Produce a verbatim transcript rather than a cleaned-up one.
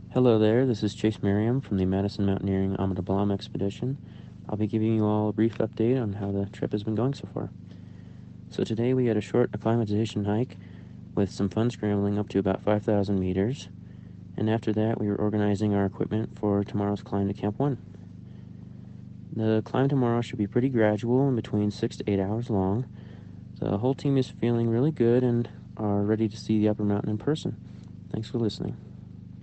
Hello there, this is Chase Merriam from the Madison Mountaineering Amida Balaam Expedition. I'll be giving you all a brief update on how the trip has been going so far. So today we had a short acclimatization hike with some fun scrambling up to about five thousand meters, and after that we were organizing our equipment for tomorrow's climb to Camp one. The climb tomorrow should be pretty gradual and between six to eight hours long. The whole team is feeling really good and are ready to see the upper mountain in person. Thanks for listening.